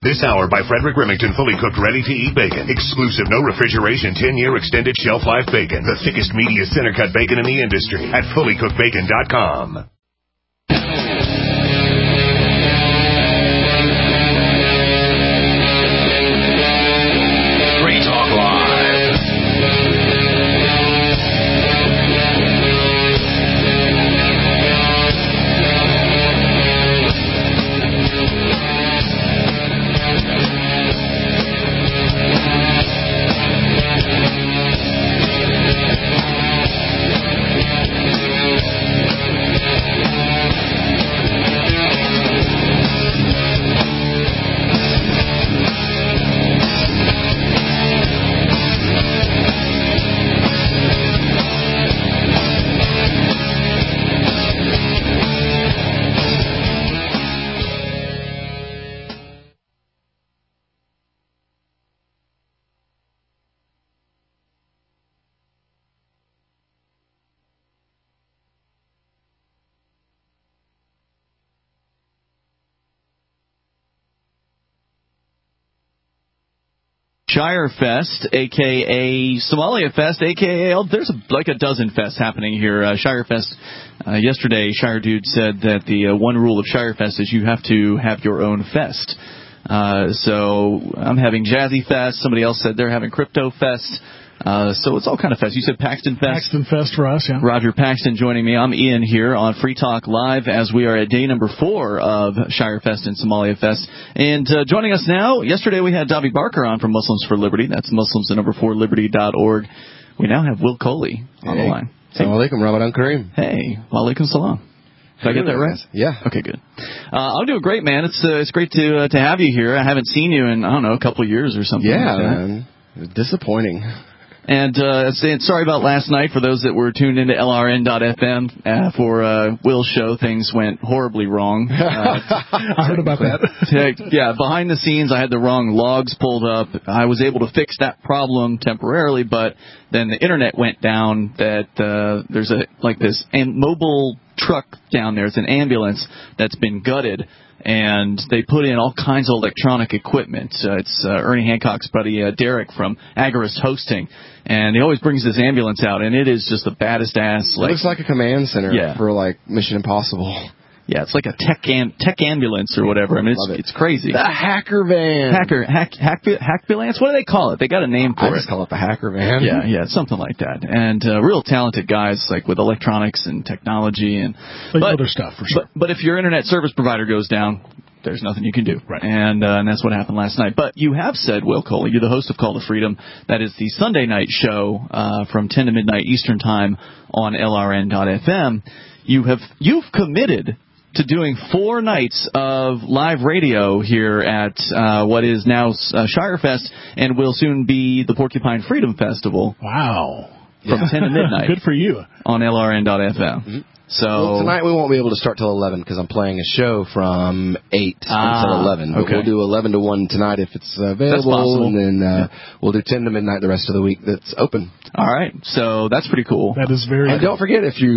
This hour by Frederick Remington, fully cooked, ready-to-eat bacon. Exclusive, no refrigeration, 10-year extended shelf life bacon. The thickest, meatiest, center-cut bacon in the industry at fullycookedbacon.com. Free Talk Live. Shire Fest, a.k.a. Somalia Fest, a.k.a. there's like a dozen fests happening here. Shire Fest, yesterday, Shire Dude said that the one rule of Shire Fest is you have to have your own fest. So I'm having Jazzy Fest. Somebody else said they're having Crypto Fest. So it's all kind of fest. You said Paxton Fest? Paxton Fest for us, yeah. Roger Paxton joining me. I'm Ian here on Free Talk Live as we are at day number 4 of Shire Fest and Somalia Fest. And joining us now, yesterday we had Davi Barker on from Muslims for Liberty. That's Muslims4Liberty.org. We now have Will Coley on the line. Assalamu alaikum, Ramadan Kareem. Hey, wa alaikum salam. Did I get that right? Yeah. Okay, good. I'm doing great, man. It's great to have you here. I haven't seen you in, I don't know, a couple of years or something. Yeah, like that. man. Disappointing. And saying sorry about last night for those that were tuned into LRN.FM for Will's show. Things went horribly wrong. I heard about that. Yeah, behind the scenes, I had the wrong logs pulled up. I was able to fix that problem temporarily, but then the internet went down. That there's this mobile truck down there. It's an ambulance that's been gutted. And they put in all kinds of electronic equipment. It's Ernie Hancock's buddy Derek from Agorist Hosting, and he always brings this ambulance out, and it is just the baddest ass. It looks like a command center for Mission Impossible. Yeah, it's like a tech ambulance or whatever. I mean, it's crazy. The hacker van. Hackbilance? What do they call it? They got a name for it. I just call it the hacker van. Yeah, it's something like that. And real talented guys, like with electronics and technology and other stuff for sure. But if your internet service provider goes down, there's nothing you can do. Right. And that's what happened last night. But you have said, Will Coley, you're the host of Call to Freedom. That is the Sunday night show from 10 to midnight Eastern Time on LRN.FM. You've committed to doing 4 nights of live radio here at what is now Shire Fest and will soon be the Porcupine Freedom Festival. Wow. From 10 to midnight. Good for you. On LRN.FM. Mm-hmm. So tonight we won't be able to start till 11 because I'm playing a show from 8 until 11. But we'll do 11 to 1 tonight if it's available. That's possible. And then we'll do 10 to midnight the rest of the week that's open. All right. So that's pretty cool. That is very And don't forget, if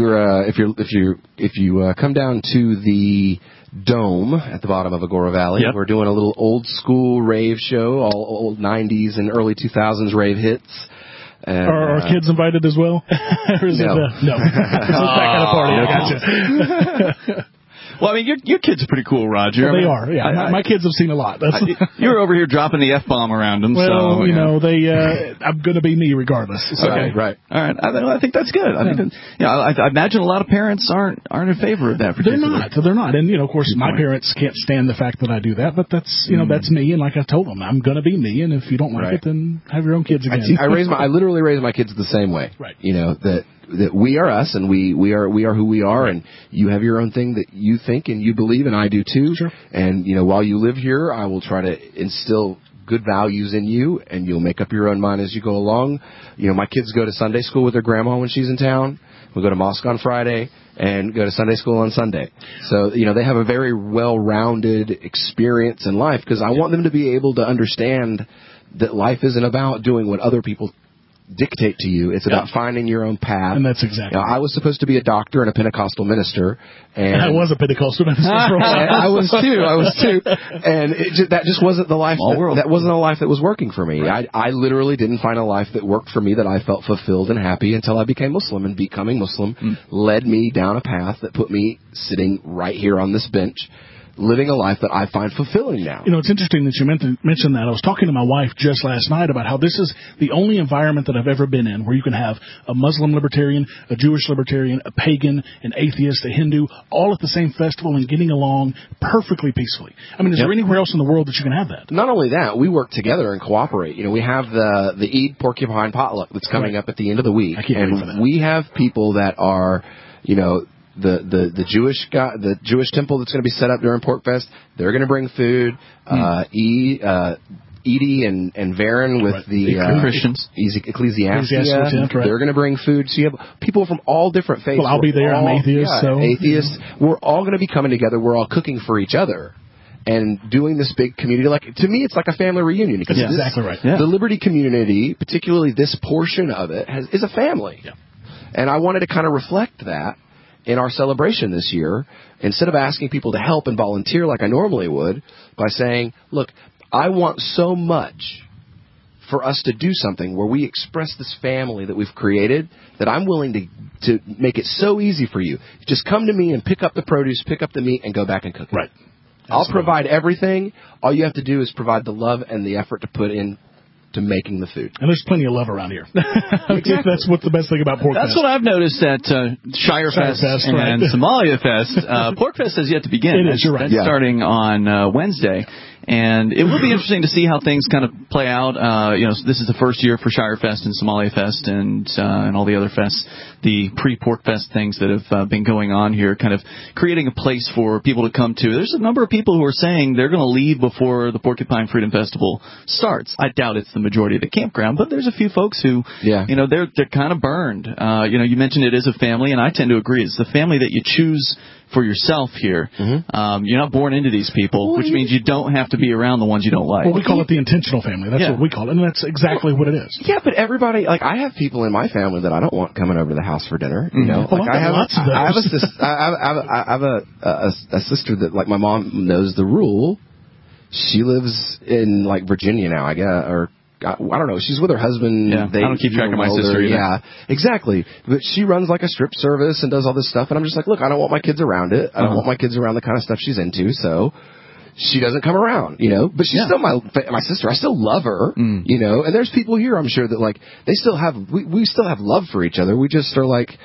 you come down to the Dome at the bottom of Agora Valley, we're doing a little old school rave show, all old 90s and early 2000s rave hits. Are our kids invited as well? Or is no. It's that kind of party. I gotcha. Well, I mean, your kids are pretty cool, Roger. Well, they are, yeah. My kids have seen a lot. You're over here dropping the F-bomb around them. Well, I'm going to be me regardless. So. Okay, right. All right. I think that's good. I imagine a lot of parents aren't in favor of that. They're not. And, of course, my parents can't stand the fact that I do that, but that's, that's me. And like I told them, I'm going to be me. And if you don't like it, then have your own kids again. I literally raise my kids the same way. Right. That we are us and we are who we are, and you have your own thing that you think and you believe, and I do too. Sure. And while you live here, I will try to instill good values in you, and you'll make up your own mind as you go along. My kids go to Sunday school with their grandma when she's in town. We go to mosque on Friday and go to Sunday school on Sunday. So, they have a very well-rounded experience in life because I want them to be able to understand that life isn't about doing what other people dictate to you. It's about finding your own path. And that's exactly. I was supposed to be a doctor and a Pentecostal minister, and I was a Pentecostal minister. I was too. And that just wasn't the life. That wasn't a life that was working for me. Right. I literally didn't find a life that worked for me, that I felt fulfilled and happy until I became Muslim. And becoming Muslim led me down a path that put me sitting right here on this bench, living a life that I find fulfilling now. It's interesting that you mentioned that. I was talking to my wife just last night about how this is the only environment that I've ever been in where you can have a Muslim libertarian, a Jewish libertarian, a pagan, an atheist, a Hindu, all at the same festival and getting along perfectly peacefully. I mean, is there anywhere else in the world that you can have that? Not only that, we work together and cooperate. We have the Eid Porcupine Potluck that's coming up at the end of the week. And we have people that are, the Jewish guy, the Jewish temple that's going to be set up during Pork Fest, they're going to bring food. Edie and Varen with the Christians, Ecclesiastes, they're going to bring food. So you have people from all different faiths. Well, I'll be there. I'm atheist. Atheists. We're all going to be coming together. We're all cooking for each other and doing this big community. To me, it's like a family reunion. That's exactly right. The Liberty community, particularly this portion of it, is a family. Yeah. And I wanted to kind of reflect that in our celebration this year, instead of asking people to help and volunteer like I normally would, by saying, look, I want so much for us to do something where we express this family that we've created, that I'm willing to make it so easy for you. Just come to me and pick up the produce, pick up the meat, and go back and cook it. Right. I'll provide everything. All you have to do is provide the love and the effort to put in to making the food. And there's plenty of love around here. Exactly. That's what's the best thing about Pork Fest. That's what I've noticed at Shire Fest and Somalia Fest. Pork Fest has yet to begin. It is, you're right. That's starting on Wednesday. And it will be interesting to see how things kind of play out. This is the first year for Shire Fest and Somalia Fest and all the other fests, the pre-Pork Fest things that have been going on here, kind of creating a place for people to come to. There's a number of people who are saying they're going to leave before the Porcupine Freedom Festival starts. I doubt it's the majority of the campground, but there's a few folks who, they're kind of burned. You mentioned it is a family, and I tend to agree. It's the family that you choose for yourself here. Mm-hmm. You're not born into these people, which means you don't have to be around the ones you don't like. Well, we call it the intentional family. That's what we call it, and that's exactly what it is. Yeah, but everybody, I have people in my family that I don't want coming over to the house for dinner. I have a sister that, my mom knows the rule. She lives in Virginia now, I guess, or I don't know. She's with her husband. Yeah, I don't keep track of my sister either. Yeah, exactly. But she runs a strip service and does all this stuff, and I'm just look, I don't want my kids around it. I don't want my kids around the kind of stuff she's into, so she doesn't come around, But she's still my sister. I still love her, And there's people here, I'm sure, that they still have we still have love for each other. We just are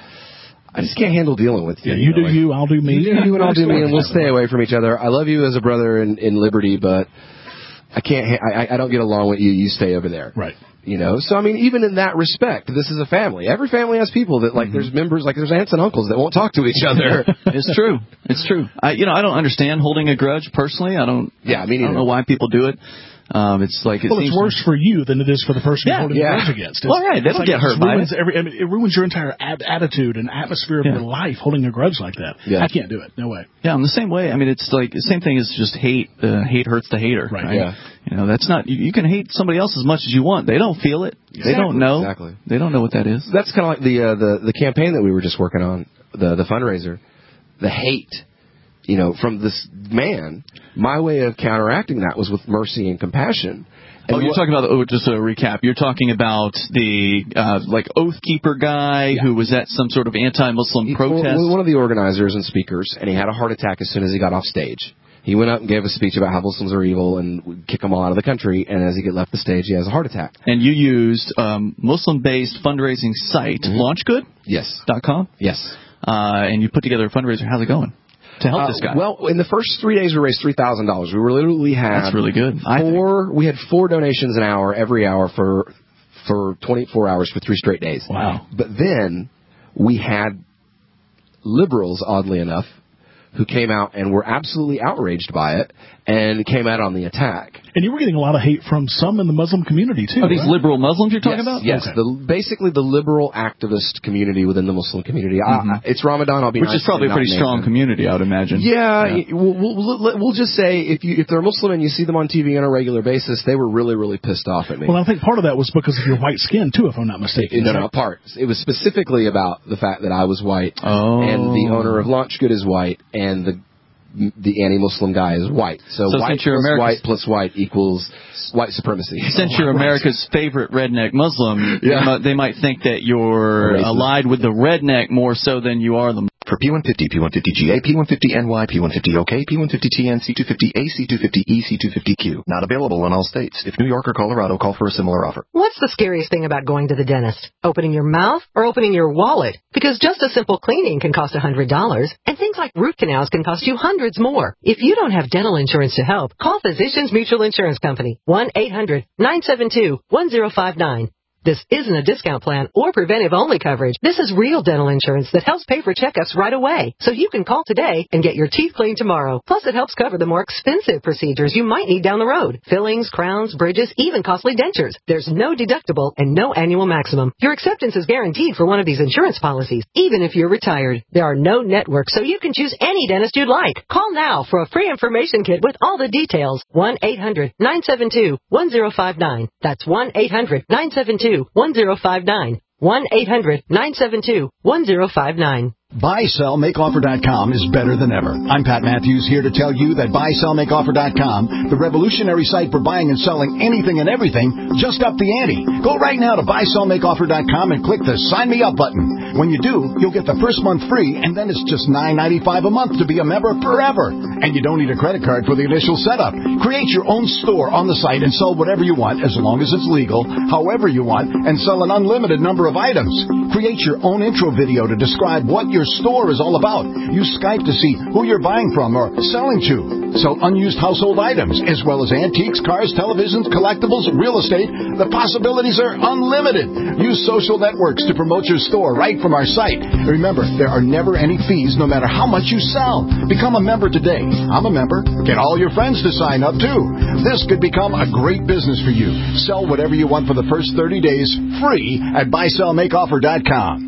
I just can't handle dealing with you. Yeah, you do you, I'll do me. You do you and I'll do me, and we'll stay away from each other. I love you as a brother in Liberty, but I can't. I don't get along with you. You stay over there. Right. So even in that respect, this is a family. Every family has people that there's members, there's aunts and uncles that won't talk to each other. It's true. It's true. I don't understand holding a grudge personally. I don't. Yeah, me neither. I don't know why people do it. It's worse for you than it is for the person you're holding the grudge against. Right. They don't get hurt by it. It ruins your entire attitude and atmosphere of your life holding a grudge like that. Yeah. I can't do it. No way. Yeah, I'm the same way. I mean, it's the same thing as just hate. Hate hurts the hater. Right. Yeah. That's not. You can hate somebody else as much as you want. They don't feel it. Exactly. They don't know. Exactly. They don't know what that is. That's kind of like the campaign that we were just working on, the fundraiser, the hate. From this man, my way of counteracting that was with mercy and compassion. And you're talking about, just a recap, you're talking about the, Oath Keeper guy who was at some sort of anti-Muslim protest? One of the organizers and speakers, and he had a heart attack as soon as he got off stage. He went up and gave a speech about how Muslims are evil and would kick them all out of the country, and as he left the stage, he has a heart attack. And you used Muslim-based fundraising site, LaunchGood? Yes. .com? Yes. And you put together a fundraiser. How's it going? To help this guy. Well, in the first 3 days, we raised $3,000. We literally had that's really good. We had 4 donations an hour every hour for 24 hours for 3 straight days. Wow! But then we had liberals, oddly enough, who came out and were absolutely outraged by it and came out on the attack. And you were getting a lot of hate from some in the Muslim community, too. Are these liberal Muslims you're talking about? Yes, Okay. basically the liberal activist community within the Muslim community. It's Ramadan, I'll be Which nice is probably a pretty strong community, I would imagine. Yeah. We'll just say if they're Muslim and you see them on TV on a regular basis, they were really, really pissed off at me. Well, I think part of that was because of your white skin, too, if I'm not mistaken. No, part. It was specifically about the fact that I was white, and the owner of Launchgood is white, and the anti-Muslim guy is white. So white plus white equals white supremacy. Since you're America's favorite redneck Muslim, they might think that you're allied with the redneck more so than you are the... For P150, P150GA, P150NY, P150OK, P150TN, C250A, C250E, C250Q. Not available in all states. If New York or Colorado, call for a similar offer. What's the scariest thing about going to the dentist? Opening your mouth or opening your wallet? Because just a simple cleaning can cost $100, and things like root canals can cost you hundreds more. If you don't have dental insurance to help, call Physicians Mutual Insurance Company, 1-800-972-1059. This isn't a discount plan or preventive-only coverage. This is real dental insurance that helps pay for checkups right away. So you can call today and get your teeth cleaned tomorrow. Plus, it helps cover the more expensive procedures you might need down the road. Fillings, crowns, bridges, even costly dentures. There's no deductible and no annual maximum. Your acceptance is guaranteed for one of these insurance policies, even if you're retired. There are no networks, so you can choose any dentist you'd like. Call now for a free information kit with all the details. 1-800-972-1059. That's 1-800-972-1059. 1-800-972-1059. BuySellMakeOffer.com is better than ever. I'm Pat Matthews here to tell you that BuySellMakeOffer.com, the revolutionary site for buying and selling anything and everything, just upped the ante. Go right now to BuySellMakeOffer.com and click the Sign Me Up button. When you do, you'll get the first month free, and then it's just $9.95 a month to be a member forever. And you don't need a credit card for the initial setup. Create your own store on the site and sell whatever you want, as long as it's legal, however you want, and sell an unlimited number of items. Create your own intro video to describe what your store is all about. Use Skype to see who you're buying from or selling to. Sell unused household items, as well as antiques, cars, televisions, collectibles, real estate. The possibilities are unlimited. Use social networks to promote your store right from our site. Remember, there are never any fees no matter how much you sell. Become a member today. I'm a member. Get all your friends to sign up too. This could become a great business for you. Sell whatever you want for the first 30 days free at BuySellMakeOffer.com.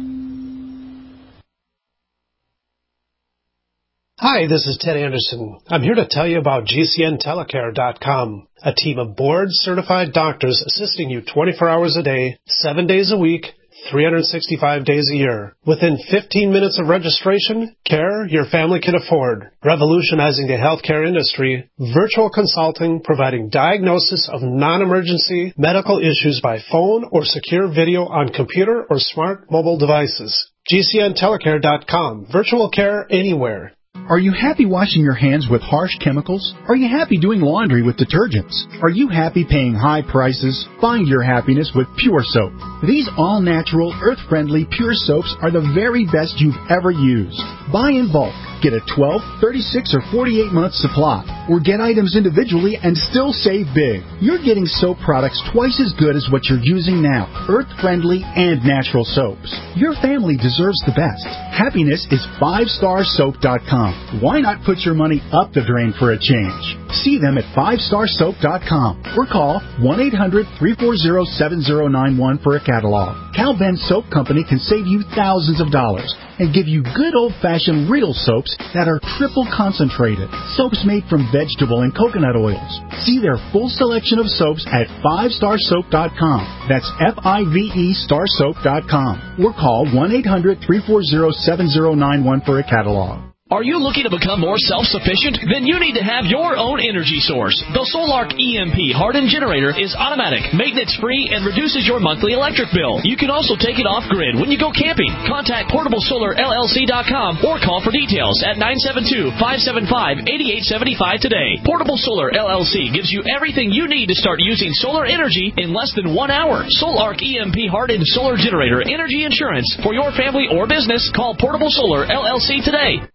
Hi, this is Ted Anderson. I'm here to tell you about GCNTelecare.com, a team of board-certified doctors assisting you 24 hours a day, 7 days a week, 365 days a year. Within 15 minutes of registration, care your family can afford. Revolutionizing the healthcare industry, virtual consulting providing diagnosis of non-emergency medical issues by phone or secure video on computer or smart mobile devices. GCNTelecare.com, virtual care anywhere. Are you happy washing your hands with harsh chemicals? Are you happy doing laundry with detergents? Are you happy paying high prices? Find your happiness with Pure Soap. These all-natural, earth-friendly Pure Soaps are the very best you've ever used. Buy in bulk. Get a 12, 36, or 48-month supply. Or get items individually and still save big. You're getting soap products twice as good as what you're using now. Earth-friendly and natural soaps. Your family deserves the best. Happiness is 5starsoap.com. Why not put your money up the drain for a change? See them at 5starsoap.com or call 1-800-340-7091 for a catalog. Cal Ben Soap Company can save you thousands of dollars and give you good old-fashioned real soaps that are triple concentrated. Soaps made from vegetable and coconut oils. See their full selection of soaps at 5starsoap.com. That's F-I-V-E starsoap.com. Or call 1-800-340-7091 for a catalog. Are you looking to become more self-sufficient? Then you need to have your own energy source. The Solark EMP hardened generator is automatic, maintenance-free, and reduces your monthly electric bill. You can also take it off-grid when you go camping. Contact PortableSolarLLC.com or call for details at 972-575-8875 today. Portable Solar LLC gives you everything you need to start using solar energy in less than 1 hour. Solark EMP hardened solar generator energy insurance for your family or business. Call Portable Solar LLC today.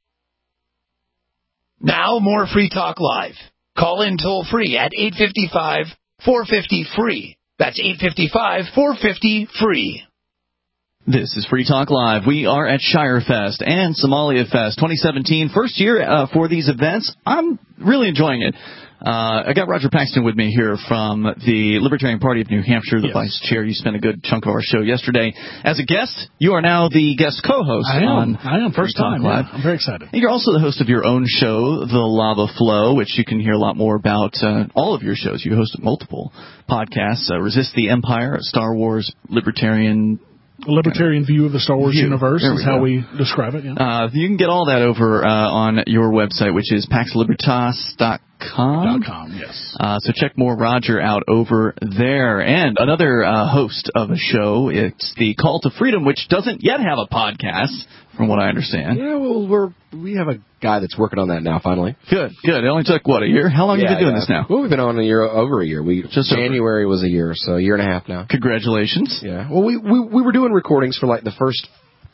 Now more Free Talk Live. Call in toll-free at 855-450-FREE. That's 855-450-FREE. This is Free Talk Live. We are at Shire Fest and Somalia Fest 2017. First year for these events. I'm really enjoying it. I got Roger Paxton with me here from the Libertarian Party of New Hampshire, the vice chair. You spent a good chunk of our show yesterday as a guest. You are now the guest co-host. I am. First time. Yeah. I'm very excited. And you're also the host of your own show, The Lava Flow, which you can hear a lot more about all of your shows. You host multiple podcasts, Resist the Empire, Star Wars, Libertarian view of the Star Wars universe is how we describe it. Yeah. You can get all that over on your website, which is paxlibertas.com. Yes. So check more Roger out over there. And another host of a show, it's the Call to Freedom, which doesn't yet have a podcast, from what I understand. Yeah, well, we have a guy that's working on that now, finally. Good. It only took, a year? How long have you been doing this now? Well, we've been on over a year. January was a year, so a year and a half now. Congratulations. Yeah. Well, we were doing recordings for like the first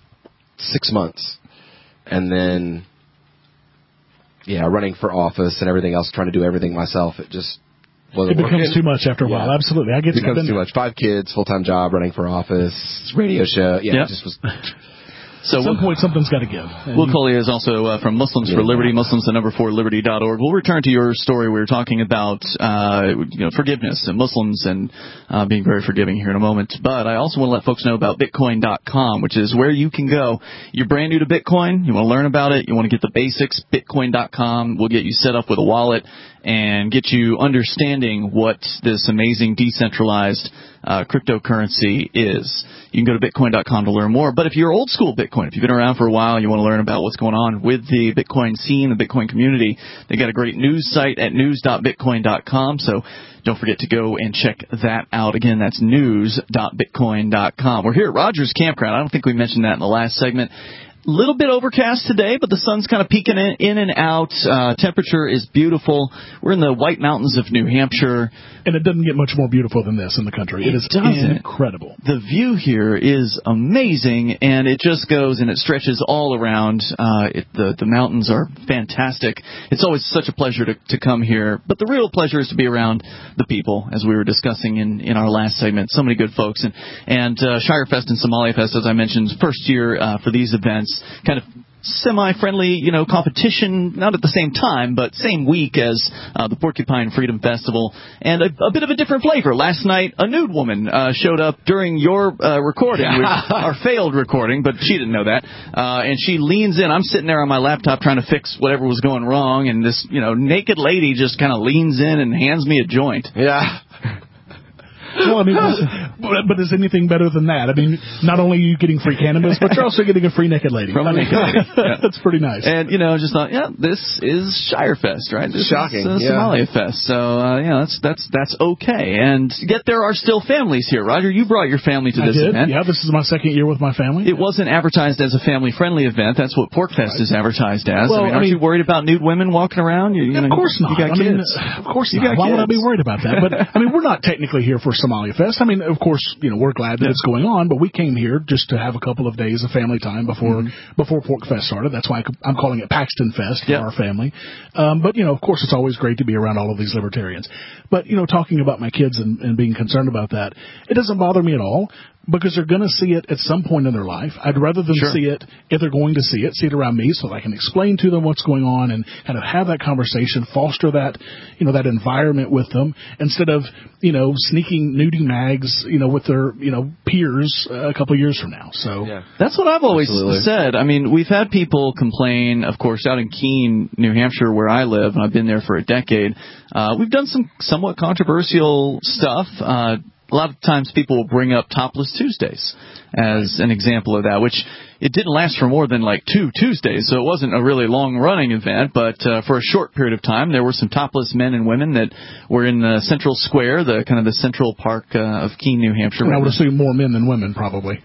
6 months. And then, running for office and everything else, trying to do everything myself, it just wasn't working. It becomes too much after a while. Absolutely. I get it. Becomes too much. 5 kids, full-time job, running for office, radio show. Yeah, it just was... So at some point, something's got to give. Will Collier is also from Muslims for Liberty, Muslims4Liberty.org. We'll return to your story. We were talking about forgiveness and Muslims and being very forgiving here in a moment. But I also want to let folks know about Bitcoin.com, which is where you can go. You're brand new to Bitcoin. You want to learn about it. You want to get the basics. Bitcoin.com will get you set up with a wallet and get you understanding what this amazing decentralized cryptocurrency is. You can go to Bitcoin.com to learn more. But if you're old school Bitcoin, if you've been around for a while and you want to learn about what's going on with the Bitcoin scene, the Bitcoin community, they got a great news site at news.bitcoin.com. So don't forget to go and check that out. Again, that's news.bitcoin.com. We're here at Rogers Campground. I don't think we mentioned that in the last segment. Little bit overcast today, but the sun's kind of peeking in and out. Temperature is beautiful. We're in the White Mountains of New Hampshire. And it doesn't get much more beautiful than this in the country. It is incredible. The view here is amazing, and it just goes and it stretches all around. The mountains are fantastic. It's always such a pleasure to come here. But the real pleasure is to be around the people, as we were discussing in our last segment. So many good folks. And Shirefest and Somalia Fest, as I mentioned, first year for these events. Kind of semi-friendly, competition, not at the same time, but same week as the Porcupine Freedom Festival, and a bit of a different flavor. Last night, a nude woman showed up during your recording, our failed recording, but she didn't know that, and she leans in. I'm sitting there on my laptop trying to fix whatever was going wrong, and this, naked lady just kind of leans in and hands me a joint. Yeah. Well, I mean, but is anything better than that? I mean, not only are you getting free cannabis, but you're also getting a free naked lady. From a naked lady. Yeah. That's pretty nice. And, just thought, this is Shirefest, right? This Shocking. is Somalia Fest. So, that's okay. And yet there are still families here. Roger, you brought your family to this event. Yeah, this is my second year with my family. It wasn't advertised as a family-friendly event. That's what PorcFest is advertised as. Well, aren't you worried about nude women walking around? Of course not. You got kids. Of course not. Why would I be worried about that? But, we're not technically here for Somalia Fest. Of course, we're glad that it's going on, but we came here just to have a couple of days of family time before PorcFest started. That's why I'm calling it Paxton Fest for our family. But, of course, it's always great to be around all of these libertarians. But, talking about my kids and being concerned about that, it doesn't bother me at all. Because they're going to see it at some point in their life. I'd rather them see it, if they're going to see it around me so that I can explain to them what's going on and kind of have that conversation, foster that, that environment with them instead of, sneaking nudie mags, with their, peers a couple of years from now. So that's what I've always said. I mean, we've had people complain, of course, out in Keene, New Hampshire, where I live, and I've been there for a decade. We've done some somewhat controversial stuff. A lot of times people will bring up Topless Tuesdays as an example of that, which it didn't last for more than like 2 Tuesdays, so it wasn't a really long-running event, but for a short period of time, there were some topless men and women that were in the Central Square, the Central Park of Keene, New Hampshire. And I would assume more men than women, probably.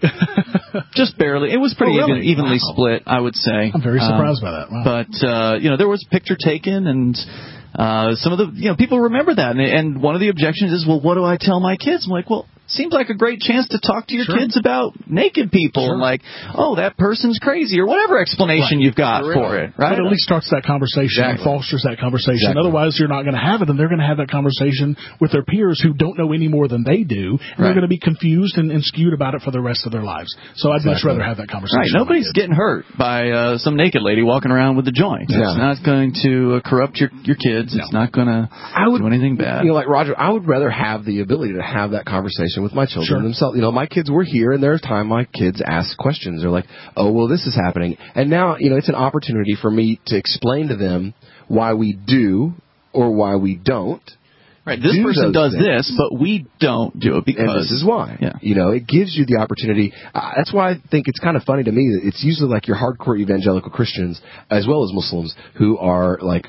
Just barely. It was pretty evenly split, I would say. I'm very surprised by that. Wow. But, there was a picture taken, and some of the people remember that, and one of the objections is, well, what do I tell my kids? I'm like, well, seems like a great chance to talk to your kids about naked people and like, oh, that person's crazy or whatever explanation you've got for it, right? But at least starts that conversation and fosters that conversation. Otherwise, you're not going to have it, and they're going to have that conversation with their peers who don't know any more than they do, and they're going to be confused and skewed about it for the rest of their lives. So I'd much rather have that conversation. Right. Nobody's getting hurt by some naked lady walking around with a joint. It's not going to corrupt your kids. It's not going to do anything bad. You know, like Roger, I would rather have the ability to have that conversation with my children themselves. You know, my kids were here, and there's time my kids ask questions. They're like, oh, well, this is happening. And now, you know, it's an opportunity for me to explain to them why we do or why we don't. Right, this person does this, but we don't do it because... And this is why. Yeah. You know, it gives you the opportunity. That's why I think it's kind of funny to me that it's usually like your hardcore evangelical Christians as well as Muslims who are like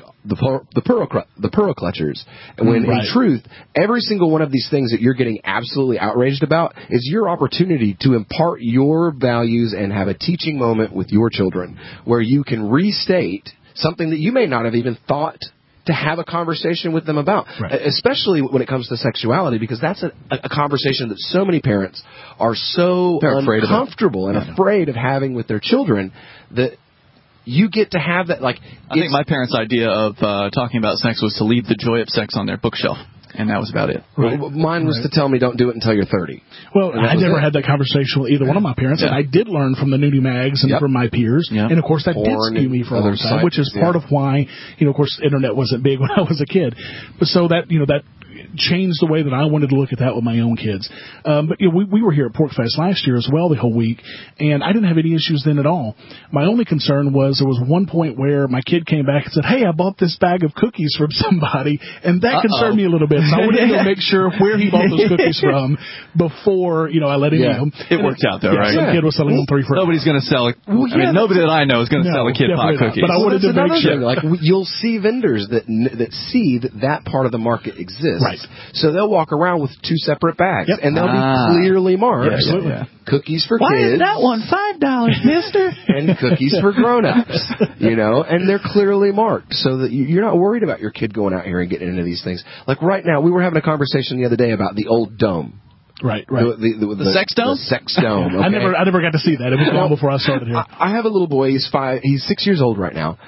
the pearl clutchers. And when in truth, every single one of these things that you're getting absolutely outraged about is your opportunity to impart your values and have a teaching moment with your children where you can restate something that you may not have even thought to have a conversation with them about, especially when it comes to sexuality, because that's a conversation that so many parents are so uncomfortable and afraid of having with their children that you get to have that. Like, I think my parents' idea of talking about sex was to leave the joy of sex on their bookshelf. And that was about it. Mine was to tell me don't do it until you're 30. Well, I never had that conversation with either one of my parents, and I did learn from the nudie mags and from my peers. And, of course, that did skew me for a long time, which is part of why, you know, of course, internet wasn't big when I was a kid. But so that, you know, that changed the way that I wanted to look at that with my own kids. But you know, we were here at PorcFest last year as well the whole week, and I didn't have any issues then at all. My only concern was there was one point where my kid came back and said, hey, I bought this bag of cookies from somebody, and that concerned me a little bit. So I wanted to make sure where he bought those cookies from before, you know, I let him eat them. It worked out though, right? Some kid was selling them 3 for $1. Nobody's going to sell it. I mean, nobody that I know is going to sell a kid pot cookies. But I wanted to make sure. Like, you'll see vendors that see that part of the market exists. Right. So they'll walk around with 2 separate bags, and they'll be clearly marked. Cookies for kids. Why is that one $5, mister? And cookies for grown-ups, you know, and they're clearly marked so that you're not worried about your kid going out here and getting into these things. Like right now, we were having a conversation the other day about the old dome. Right. The sex dome? The sex dome. Okay. I never got to see that. It was long before I started here. I have a little boy. He's 6 years old right now.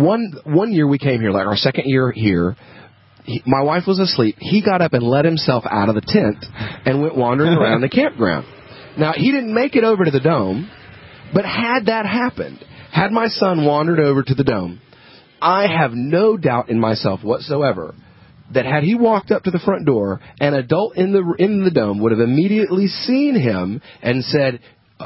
One year we came here, like our second year here. My wife was asleep. He got up and let himself out of the tent and went wandering around the campground. Now, he didn't make it over to the dome, but had that happened, had my son wandered over to the dome, I have no doubt in myself whatsoever that had he walked up to the front door, an adult in the dome would have immediately seen him and said,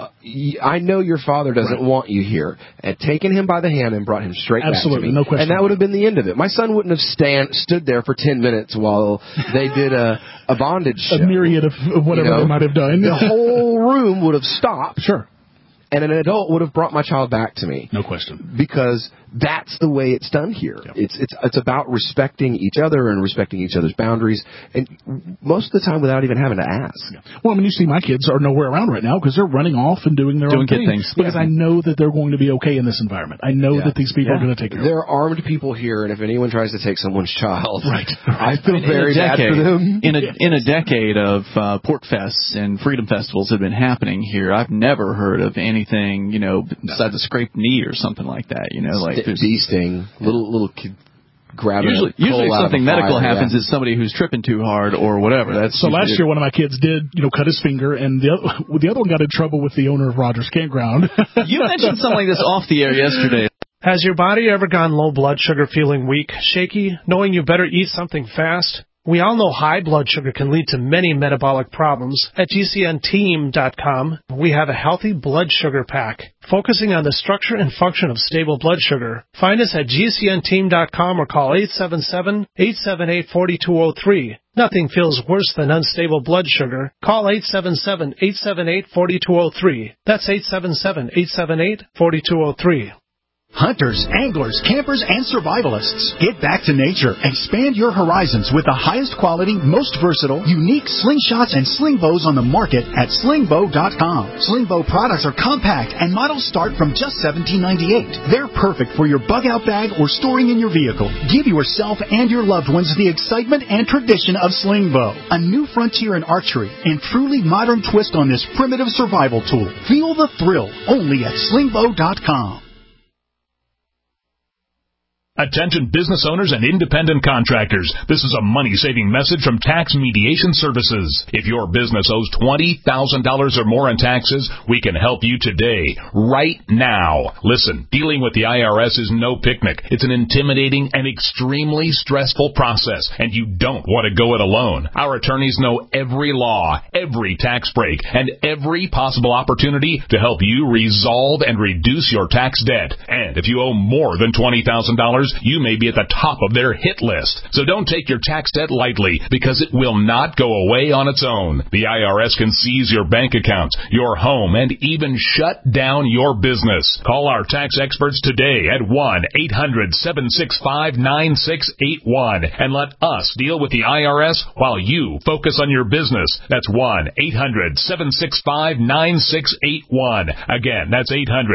I know your father doesn't want you here, and taken him by the hand and brought him straight back to me. No question. And that would have been the end of it. My son wouldn't have stood there for 10 minutes while they did a bondage show. A myriad of whatever they might have done. The whole room would have stopped. Sure. And an adult would have brought my child back to me. No question. Because that's the way it's done here. Yep. It's about respecting each other and respecting each other's boundaries, and most of the time without even having to ask. Yeah. Well, I mean, you see my kids are nowhere around right now because they're running off and doing their own things. Because I know that they're going to be okay in this environment. I know that these people are going to take care of them. There are armed people here, and if anyone tries to take someone's child, I feel very bad for them. In a decade of PorcFests and freedom festivals have been happening here, I've never heard of anything, you know, besides a scraped knee or something like that. You know, like bee sting, little kid grabbing. Usually something medical happens is somebody who's tripping too hard or whatever. So last year, one of my kids did, you know, cut his finger, and the other one got in trouble with the owner of Rogers Campground. You mentioned something like this off the air yesterday. Has your body ever gone low blood sugar, feeling weak, shaky, knowing you better eat something fast? We all know high blood sugar can lead to many metabolic problems. At GCNteam.com, we have a healthy blood sugar pack, focusing on the structure and function of stable blood sugar. Find us at GCNteam.com or call 877-878-4203. Nothing feels worse than unstable blood sugar. Call 877-878-4203. That's 877-878-4203. Hunters, anglers, campers, and survivalists. Get back to nature. Expand your horizons with the highest quality, most versatile, unique slingshots and sling bows on the market at slingbow.com. Slingbow products are compact and models start from just $17.98. They're perfect for your bug-out bag or storing in your vehicle. Give yourself and your loved ones the excitement and tradition of Slingbow. A new frontier in archery and truly modern twist on this primitive survival tool. Feel the thrill only at slingbow.com. Attention business owners and independent contractors. This is a money-saving message from Tax Mediation Services. If your business owes $20,000 or more in taxes, we can help you today, right now. Listen, dealing with the IRS is no picnic. It's an intimidating and extremely stressful process, and you don't want to go it alone. Our attorneys know every law, every tax break, and every possible opportunity to help you resolve and reduce your tax debt. And if you owe more than $20,000, you may be at the top of their hit list. So don't take your tax debt lightly, because it will not go away on its own. The IRS can seize your bank accounts, your home, and even shut down your business. Call our tax experts today at 1-800-765-9681 and let us deal with the IRS while you focus on your business. That's 1-800-765-9681. Again, that's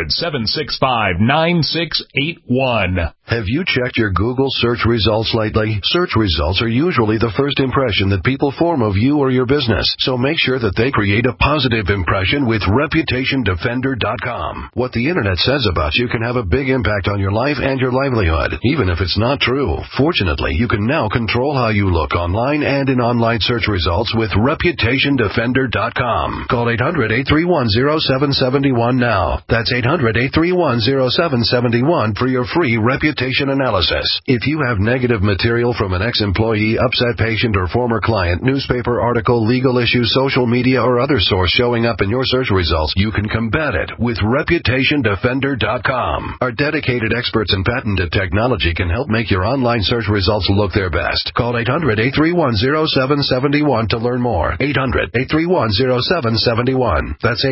800-765-9681. Have you checked your Google search results lately? Search results are usually the first impression that people form of you or your business, so make sure that they create a positive impression with ReputationDefender.com. What the Internet says about you can have a big impact on your life and your livelihood, even if it's not true. Fortunately, you can now control how you look online and in online search results with ReputationDefender.com. Call 800-831-0771 now. That's 800-831-0771 for your free reputation analysis. If you have negative material from an ex-employee, upset patient, or former client, newspaper article, legal issue, social media, or other source showing up in your search results, you can combat it with ReputationDefender.com. Our dedicated experts in patented technology can help make your online search results look their best. Call 800-831-0771 to learn more. 800-831-0771. That's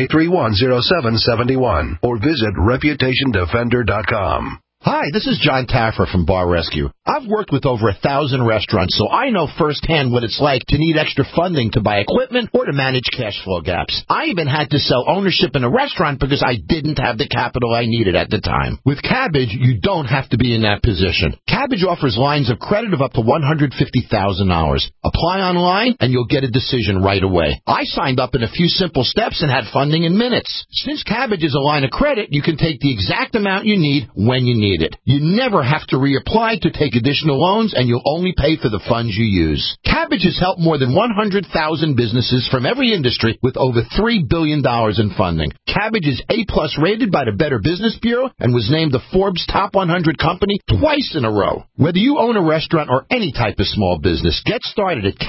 800-831-0771. Or visit ReputationDefender.com. Hi, this is John Taffer from Bar Rescue. I've worked with over 1,000 restaurants, so I know firsthand what it's like to need extra funding to buy equipment or to manage cash flow gaps. I even had to sell ownership in a restaurant because I didn't have the capital I needed at the time. With Kabbage, you don't have to be in that position. Kabbage offers lines of credit of up to $150,000. Apply online, and you'll get a decision right away. I signed up in a few simple steps and had funding in minutes. Since Kabbage is a line of credit, you can take the exact amount you need when you need it. You never have to reapply to take additional loans, and you'll only pay for the funds you use. Kabbage has helped more than 100,000 businesses from every industry with over $3 billion in funding. Kabbage is A+ rated by the Better Business Bureau and was named the Forbes Top 100 company twice in a row. Whether you own a restaurant or any type of small business, get started at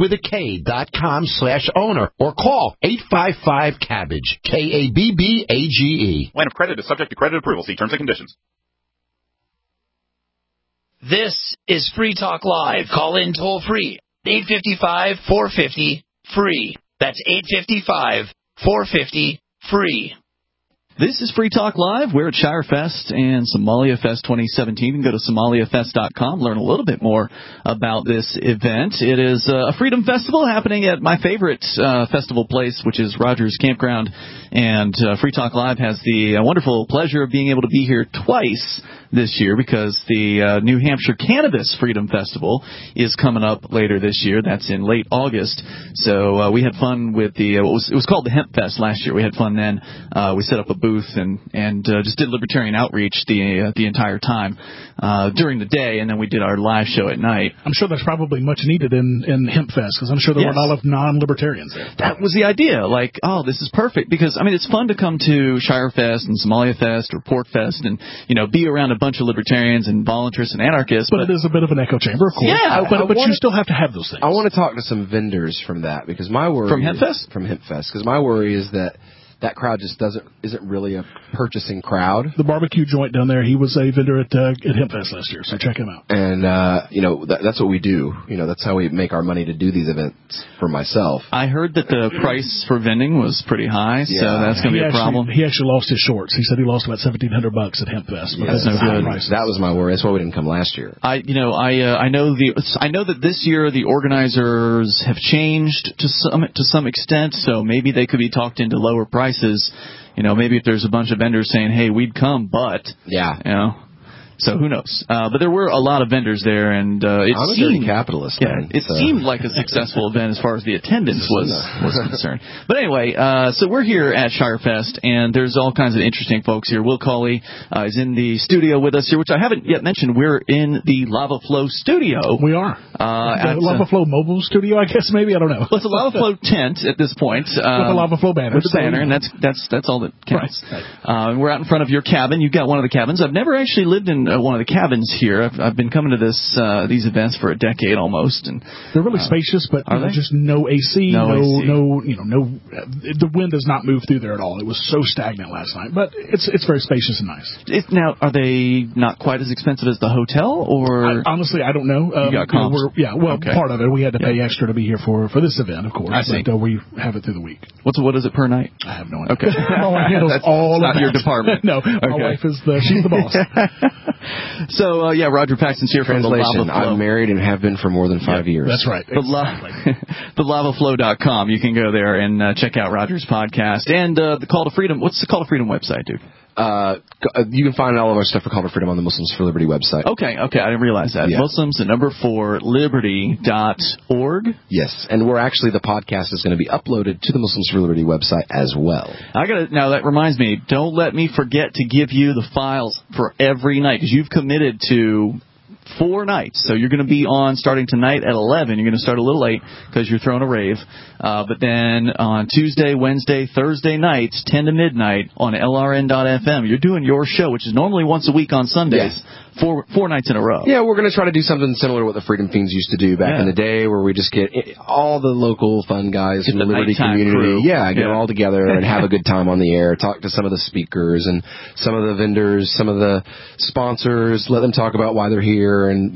kabbage.com/owner or call 855-KABBAGE, KABBAGE. Line of credit is subject to credit approval. See terms and conditions. This is Free Talk Live. Call in toll free. 855-450-FREE. That's 855-450-FREE. This is Free Talk Live. We're at ShireFest and Somalia Fest 2017. You can go to somaliafest.com, learn a little bit more about this event. It is a freedom festival happening at my favorite festival place, which is Rogers Campground. And Free Talk Live has the wonderful pleasure of being able to be here twice this year because the New Hampshire Cannabis Freedom Festival is coming up later this year. That's in late August. So we had fun with the it was called the Hemp Fest last year. We had fun then. We set up a booth and just did libertarian outreach the entire time during the day, and then we did our live show at night. I'm sure that's probably much needed in Hemp Fest because I'm sure there were a lot of non-libertarians there. That was the idea. Like, oh, this is perfect because I mean it's fun to come to ShireFest and Somalia Fest or Pork Fest and be around a bunch of libertarians and voluntarists and anarchists. But it is a bit of an echo chamber, of course. Yeah, but you still have to have those things. I want to talk to some vendors from that because my worry from Hemp Fest? From Hemp Fest because my worry is that that crowd just isn't really a purchasing crowd. The barbecue joint down there, he was a vendor at HempFest last year, so check him out. And, that's what we do. That's how we make our money to do these events for myself. I heard that the price for vending was pretty high, so that's going to be a problem. He actually lost his shorts. He said he lost about $1,700 at HempFest. That's no good. That was my worry. That's why we didn't come last year. I know that this year the organizers have changed to some extent, so maybe they could be talked into lower prices. Maybe if there's a bunch of vendors saying, "Hey, we'd come, but So who knows? But there were a lot of vendors there, and it I'm seemed a dirty capitalist. Yeah, it seemed like a successful event as far as the attendance was concerned. But anyway, so we're here at Shirefest, and there's all kinds of interesting folks here. Will Cawley is in the studio with us here, which I haven't yet mentioned. We're in the Lava Flow studio. We are. The Lava Flow mobile studio, I guess, maybe? I don't know. Well, it's a Lava Flow tent at this point. With a Lava Flow banner. With a banner, and that's all that counts. Right. We're out in front of your cabin. You've got one of the cabins. I've never actually lived in one of the cabins here. I've been coming to these events for a decade almost, and they're really spacious, but just no AC, no, the wind does not move through there at all. It was so stagnant last night, but it's very spacious and nice. Now, are they not quite as expensive as the hotel, or honestly, I don't know. You got comps? Part of it. We had to pay extra to be here for this event, of course. I see. But we have it through the week. What is it per night? I have no idea. Okay, my wife handles all not of your department. No, my wife is she's the boss. So, Roger Paxton's here from the Lava Flow. I'm married and have been for more than 5 years. That's right. The LavaFlow.com. You can go there and check out Roger's podcast. And the Call to Freedom. What's the Call to Freedom website, dude? You can find all of our stuff for Call to Freedom on the Muslims for Liberty website. Okay, I didn't realize that. Yeah. Muslims, the number 4, liberty.org. Yes, and the podcast is going to be uploaded to the Muslims for Liberty website as well. Now that reminds me, don't let me forget to give you the files for every night, because you've committed to 4 nights. So you're going to be on starting tonight at 11. You're going to start a little late because you're throwing a rave. But then on Tuesday, Wednesday, Thursday nights, 10 to midnight on LRN.FM, you're doing your show, which is normally once a week on Sundays. Yeah. 4 nights in a row. Yeah, we're going to try to do something similar to what the Freedom Fiends used to do back in the day, where we just get all the local fun guys from the Liberty community. Crew. Get them all together and have a good time on the air. Talk to some of the speakers and some of the vendors, some of the sponsors. Let them talk about why they're here, and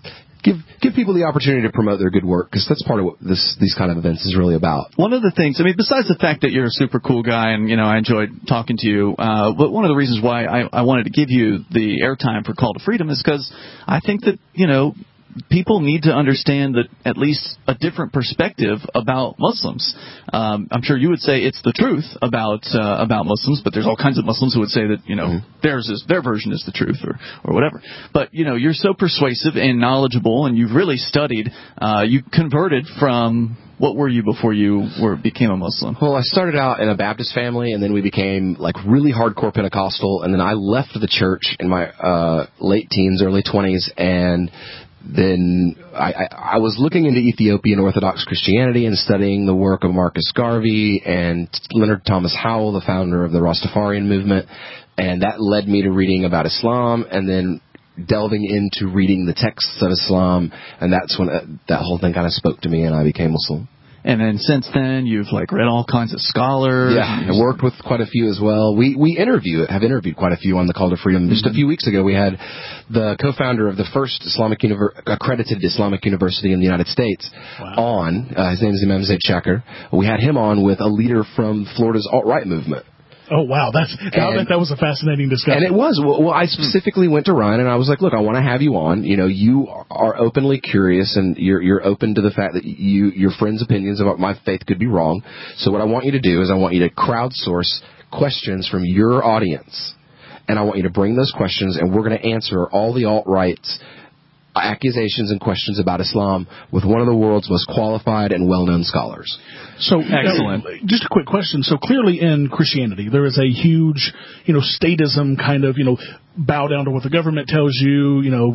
give people the opportunity to promote their good work, because that's part of what these kind of events is really about. One of the things, besides the fact that you're a super cool guy and, I enjoyed talking to you, but one of the reasons why I wanted to give you the airtime for Call to Freedom is because I think that, people need to understand that at least a different perspective about Muslims. I'm sure you would say it's the truth about Muslims, but there's all kinds of Muslims who would say that their version is the truth or whatever. But you're so persuasive and knowledgeable, and you've really studied. You converted from. What were you before you became a Muslim? Well, I started out in a Baptist family, and then we became really hardcore Pentecostal, and then I left the church in my late teens, early 20s, and then I was looking into Ethiopian Orthodox Christianity and studying the work of Marcus Garvey and Leonard Thomas Howell, the founder of the Rastafarian movement, and that led me to reading about Islam, and then delving into reading the texts of Islam, and that's when that whole thing kind of spoke to me, and I became Muslim. And then since then, you've read all kinds of scholars. Yeah, I worked with quite a few as well. We have interviewed quite a few on the Call to Freedom. Just a few weeks ago, we had the co-founder of the first accredited Islamic university in the United States on. His name is Imam Zaid Shaker. We had him on with a leader from Florida's alt-right movement. Oh, wow. That was a fascinating discussion. And it was. Well, I specifically went to Ryan, and I was like, look, I want to have you on. You are openly curious, and you're open to the fact that your friends' opinions about my faith could be wrong. So what I want you to do is I want you to crowdsource questions from your audience. And I want you to bring those questions, and we're going to answer all the alt-right's accusations and questions about Islam with one of the world's most qualified and well-known scholars. So, excellent. Just a quick question. So clearly in Christianity, there is a huge, statism kind of, bow down to what the government tells you,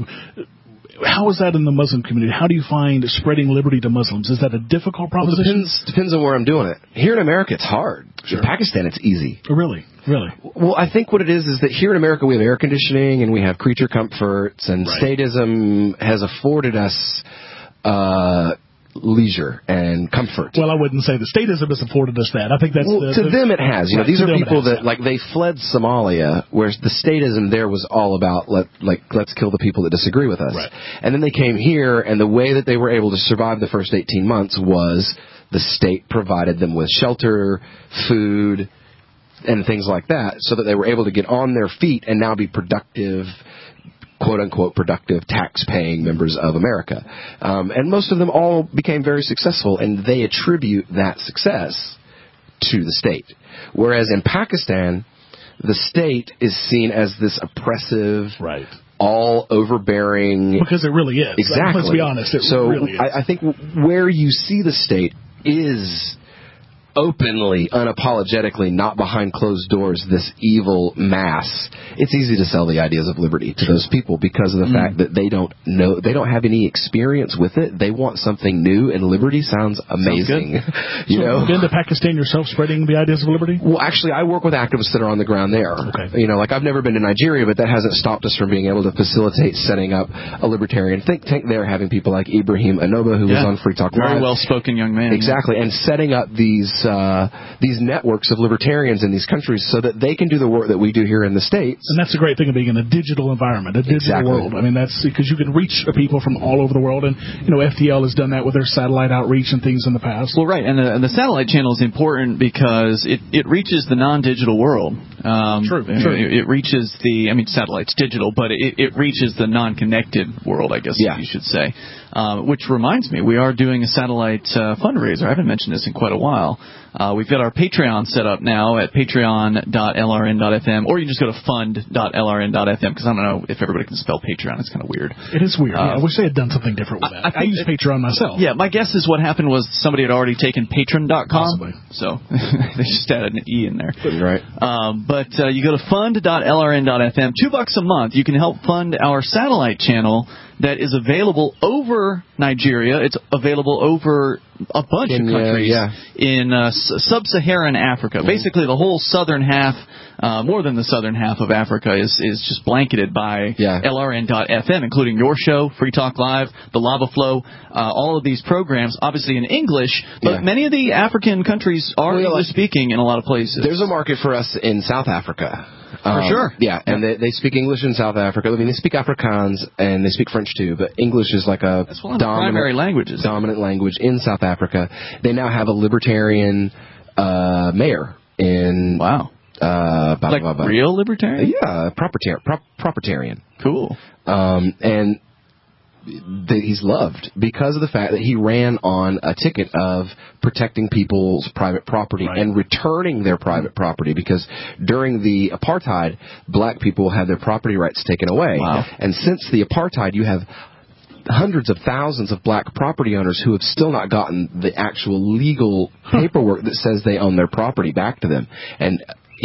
How is that in the Muslim community? How do you find spreading liberty to Muslims? Is that a difficult proposition? Well, depends on where I'm doing it. Here in America, it's hard. Sure. In Pakistan, it's easy. Really? Well, I think what it is that here in America, we have air conditioning and we have creature comforts, and statism has afforded us leisure and comfort. Well, I wouldn't say the statism has afforded us that. I think that's to them it has. You know, these are people that like they fled Somalia, whereas the statism there was all about let's kill the people that disagree with us. Right. And then they came here, and the way that they were able to survive the first 18 months was the state provided them with shelter, food, and things like that, so that they were able to get on their feet and now be productive, quote-unquote productive, tax-paying members of America. And most of them all became very successful, and they attribute that success to the state. Whereas in Pakistan, the state is seen as this oppressive, all overbearing... Because it really is. Exactly. Let's be honest, it really is. I think where you see the state is openly, unapologetically, not behind closed doors, this evil mass. It's easy to sell the ideas of liberty to those people because of the fact that they don't know, they don't have any experience with it. They want something new, and liberty sounds amazing. You know, been to Pakistan yourself, spreading the ideas of liberty? Well, actually, I work with activists that are on the ground there. Okay. You know, like I've never been to Nigeria, but that hasn't stopped us from being able to facilitate setting up a libertarian think tank there, having people like Ibrahim Anoba, who was on Free Talk Live. Very well-spoken young man. Exactly, and setting up these networks of libertarians in these countries so that they can do the work that we do here in the States. And that's the great thing of being in a digital environment, a digital world. I mean, that's because you can reach people from all over the world, and you know, FTL has done that with their satellite outreach and things in the past. Well, right, and the satellite channel is important because it reaches the non-digital world. True. It reaches satellite's digital, but it reaches the non-connected world, I guess you should say. Which reminds me, we are doing a satellite fundraiser. I haven't mentioned this in quite a while. We've got our Patreon set up now at patreon.lrn.fm, or you can just go to fund.lrn.fm, because I don't know if everybody can spell Patreon. It's kind of weird. It is weird. I wish they had done something different with that. I use Patreon myself. Yeah, my guess is what happened was somebody had already taken patron.com. Possibly. So they just added an E in there. Right. But you go to fund.lrn.fm, $2 a month. You can help fund our satellite channel that is available over Nigeria. It's available over a bunch of countries in sub-Saharan Africa. Basically, the whole southern half, more than the southern half of Africa, is just blanketed by LRN.FM, including your show, Free Talk Live, The Lava Flow, all of these programs, obviously in English, but many of the African countries are English-speaking in a lot of places. There's a market for us in South Africa. For sure. Yeah, and they speak English in South Africa. I mean, they speak Afrikaans and they speak French too, but English is like that's one of the primary languages. Dominant language in South Africa. They now have a libertarian mayor in... Wow. Real libertarian? Yeah, propertarian. Cool. And he's loved because of the fact that he ran on a ticket of protecting people's private property and returning their private property, because during the apartheid, black people had their property rights taken away. Wow. And since the apartheid, you have hundreds of thousands of black property owners who have still not gotten the actual legal paperwork that says they own their property back to them. And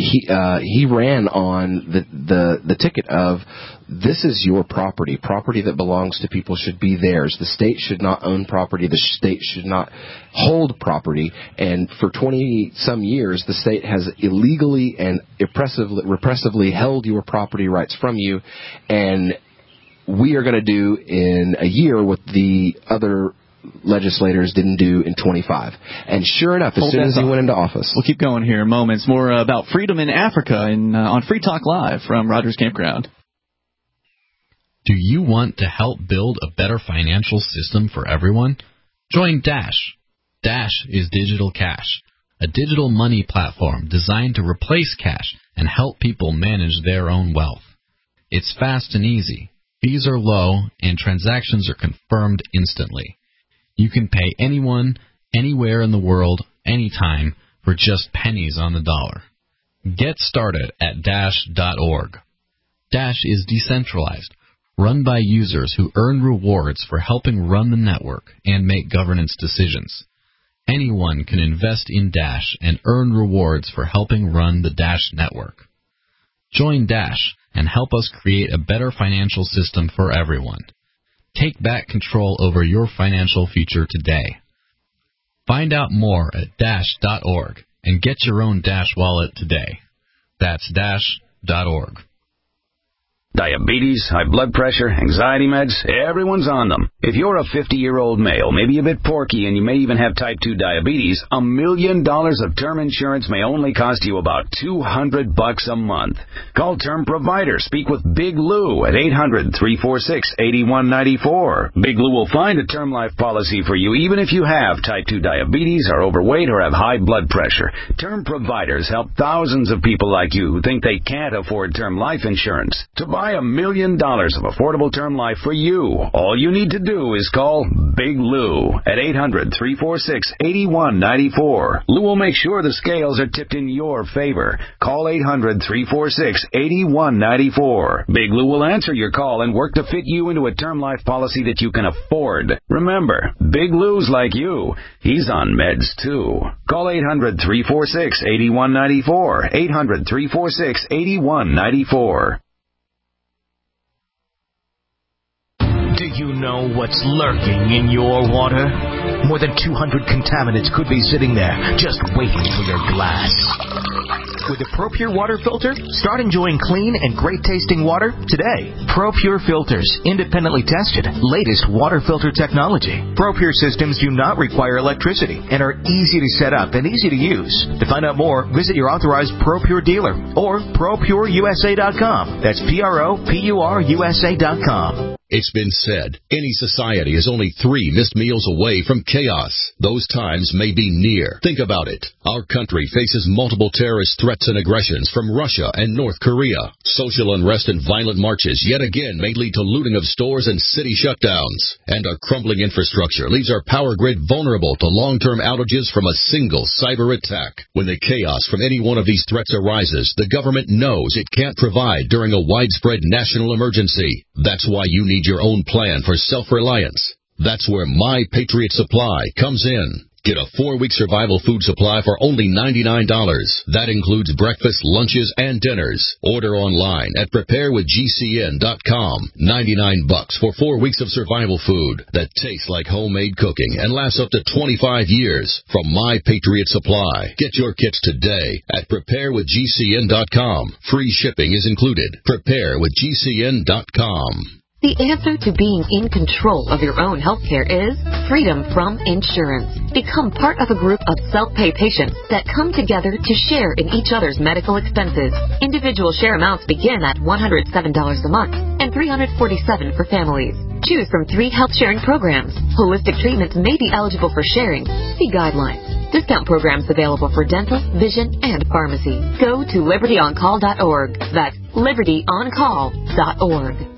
he ran on the ticket of, this is your property. Property that belongs to people should be theirs. The state should not own property. The state should not hold property. And for 20-some years, the state has illegally and repressively held your property rights from you. And we are going to do in a year what the other legislators didn't do in 25. And sure enough, as soon as he went into office. We'll keep going here in moments. More about freedom in Africa on Free Talk Live from Rogers Campground. Do you want to help build a better financial system for everyone? Join Dash. Dash is digital cash, a digital money platform designed to replace cash and help people manage their own wealth. It's fast and easy. Fees are low, and transactions are confirmed instantly. You can pay anyone, anywhere in the world, anytime, for just pennies on the dollar. Get started at Dash.org. Dash is decentralized, run by users who earn rewards for helping run the network and make governance decisions. Anyone can invest in Dash and earn rewards for helping run the Dash network. Join Dash and help us create a better financial system for everyone. Take back control over your financial future today. Find out more at Dash.org and get your own Dash wallet today. That's Dash.org. Diabetes, high blood pressure, anxiety meds, everyone's on them. If you're a 50-year-old male, maybe a bit porky, and you may even have type 2 diabetes, $1 million of term insurance may only cost you about $200 a month. Call Term Provider. Speak with Big Lou at 800-346-8194. Big Lou will find a term life policy for you even if you have type 2 diabetes, are overweight, or have high blood pressure. Term Providers help thousands of people like you who think they can't afford term life insurance. To buy $1 million of affordable term life for you, all you need to do is call Big Lou at 800-346-8194. Lou will make sure the scales are tipped in your favor. Call 800-346-8194. Big Lou will answer your call and work to fit you into a term life policy that you can afford. Remember, Big Lou's like you. He's on meds too. Call 800-346-8194. 800-346-8194. Do you know what's lurking in your water? More than 200 contaminants could be sitting there, just waiting for your glass. With the ProPure water filter, start enjoying clean and great-tasting water today. ProPure filters, independently tested, latest water filter technology. ProPure systems do not require electricity and are easy to set up and easy to use. To find out more, visit your authorized ProPure dealer or ProPureUSA.com. That's ProPureUSA.com. It's been said, any society is only 3 missed meals away from chaos. Those times may be near. Think about it. Our country faces multiple terrorist threats and aggressions from Russia and North Korea. Social unrest and violent marches yet again may lead to looting of stores and city shutdowns. And our crumbling infrastructure leaves our power grid vulnerable to long-term outages from a single cyber attack. When the chaos from any one of these threats arises, the government knows it can't provide during a widespread national emergency. That's why you need your own plan for self-reliance. That's where My Patriot Supply comes in. Get a 4-week survival food supply for only $99. That includes breakfast, lunches, and dinners. Order online at preparewithgcn.com. $99 for 4 weeks of survival food that tastes like homemade cooking and lasts up to 25 years from My Patriot Supply. Get your kits today at preparewithgcn.com. Free shipping is included. Preparewithgcn.com. The answer to being in control of your own healthcare is freedom from insurance. Become part of a group of self-pay patients that come together to share in each other's medical expenses. Individual share amounts begin at $107 a month and $347 for families. Choose from 3 health-sharing programs. Holistic treatments may be eligible for sharing. See guidelines. Discount programs available for dental, vision, and pharmacy. Go to libertyoncall.org. That's libertyoncall.org.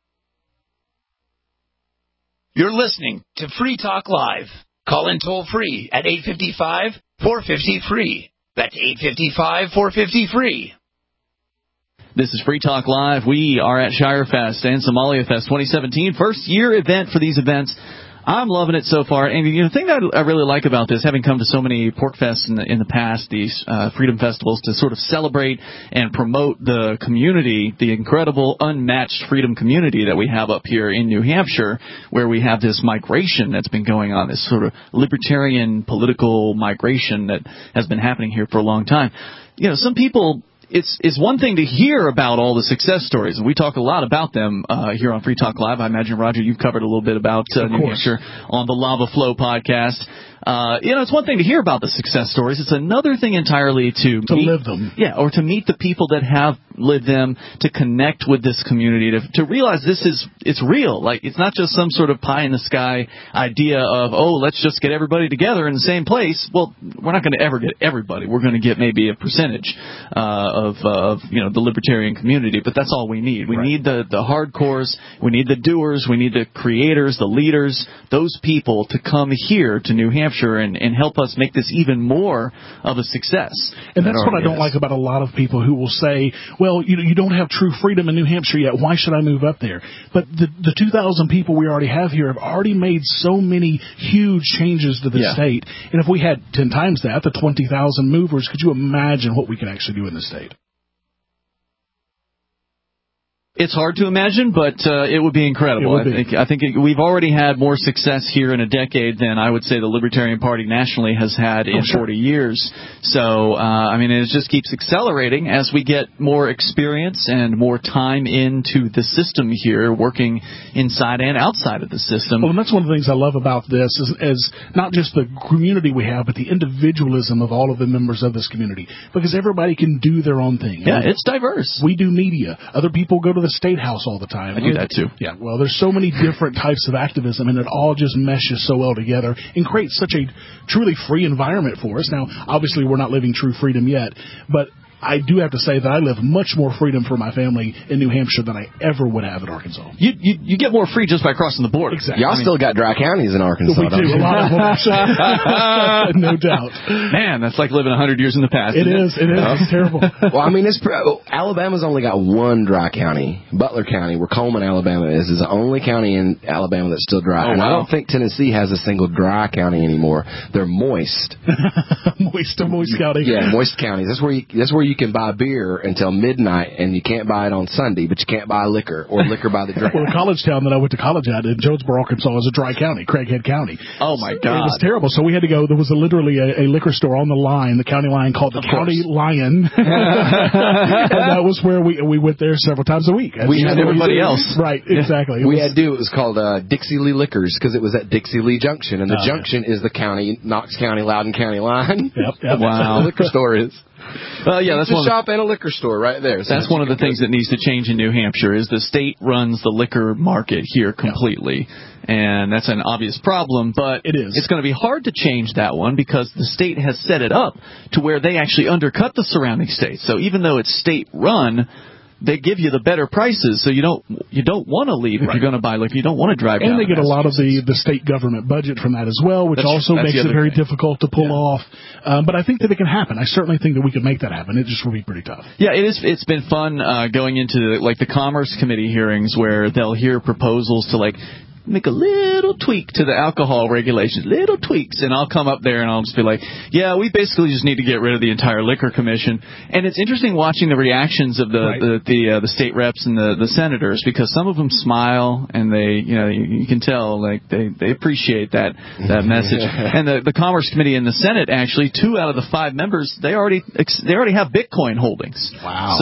You're listening to Free Talk Live. Call in toll-free at 855-450-FREE. That's 855-450-FREE. This is Free Talk Live. We are at Shirefest and Somalia Fest 2017. First year event for these events. I'm loving it so far. And the thing that I really like about this, having come to so many pork fests in the past, these freedom festivals, to sort of celebrate and promote the community, the incredible unmatched freedom community that we have up here in New Hampshire, where we have this migration that's been going on, this sort of libertarian political migration that has been happening here for a long time. Some people... It's one thing to hear about all the success stories, and we talk a lot about them here on Free Talk Live. I imagine, Roger, you've covered a little bit about New Hampshire on the Lava Flow podcast. It's one thing to hear about the success stories. It's another thing entirely to live them. Yeah, or to meet the people that have lived them, to connect with this community, to realize it's real. Like, it's not just some sort of pie in the sky idea of, let's just get everybody together in the same place. Well, we're not going to ever get everybody. We're going to get maybe a percentage of the libertarian community, but that's all we need. We need the hardcores, we need the doers, we need the creators, the leaders, those people to come here to New Hampshire and help us make this even more of a success. And that's what I don't like about a lot of people who will say, well, you don't have true freedom in New Hampshire yet. Why should I move up there? But the 2,000 people we already have here have already made so many huge changes to the state. And if we had 10 times that, the 20,000 movers, could you imagine what we could actually do in the state? It's hard to imagine, but it would be incredible. I think we've already had more success here in a decade than I would say the Libertarian Party nationally has had in 40 years. So, it just keeps accelerating as we get more experience and more time into the system here, working inside and outside of the system. Well, and that's one of the things I love about this is not just the community we have, but the individualism of all of the members of this community, because everybody can do their own thing. Yeah, it's diverse. We do media. Other people go to the State House all the time. I do that too. Yeah, well, there's so many different types of activism, and it all just meshes so well together and creates such a truly free environment for us. Now, obviously, we're not living true freedom yet, but I do have to say that I live much more freedom for my family in New Hampshire than I ever would have in Arkansas. You get more free just by crossing the border. Exactly. Y'all still got dry counties in Arkansas. We do, a lot of them. No doubt. Man, that's like living 100 years in the past. It is. It's terrible. Well, Alabama's only got one dry county, Butler County, where Coleman, Alabama is the only county in Alabama that's still dry. And I don't think Tennessee has a single dry county anymore. They're moist. moist county. Yeah, moist counties. That's where you can buy beer until midnight, and you can't buy it on Sunday, but you can't buy liquor or liquor by the drink. Well, the college town that I went to college at in Jonesboro, Arkansas, is a dry county, Craighead County. Oh, my God. It was terrible. So we had to go. There was literally a liquor store on the line, the county line, called the County Lion. And that was where we went there several times a week. We had everybody else. Right, exactly. It was called Dixie Lee Liquors because it was at Dixie Lee Junction, and the junction is the county, Knox County, Loudoun County line. Yep. Wow. The liquor store is. Well, yeah, that's one. Shop and a liquor store right there. So that's one of the things that needs to change in New Hampshire is the state runs the liquor market here completely. Yeah. And that's an obvious problem, but it's going to be hard to change that one because the state has set it up to where they actually undercut the surrounding states. So even though it's state run, they give you the better prices, so you don't want to leave if you're going to buy liquor. You don't want to drive down. And they get a lot of the state government budget from that as well, which also makes it very difficult to pull off. But I think that it can happen. I certainly think that we could make that happen. It just will be pretty tough. Yeah, it is. It's been fun going into the Commerce Committee hearings where they'll hear proposals to make a little tweak to the alcohol regulations, little tweaks, and I'll come up there and I'll just be like, yeah, we basically just need to get rid of the entire liquor commission. And it's interesting watching the reactions of the state reps and the senators, because some of them smile and they, you can tell they appreciate that message. And the Commerce Committee and the Senate, actually, 2 out of the 5 members, they already have Bitcoin holdings. Wow.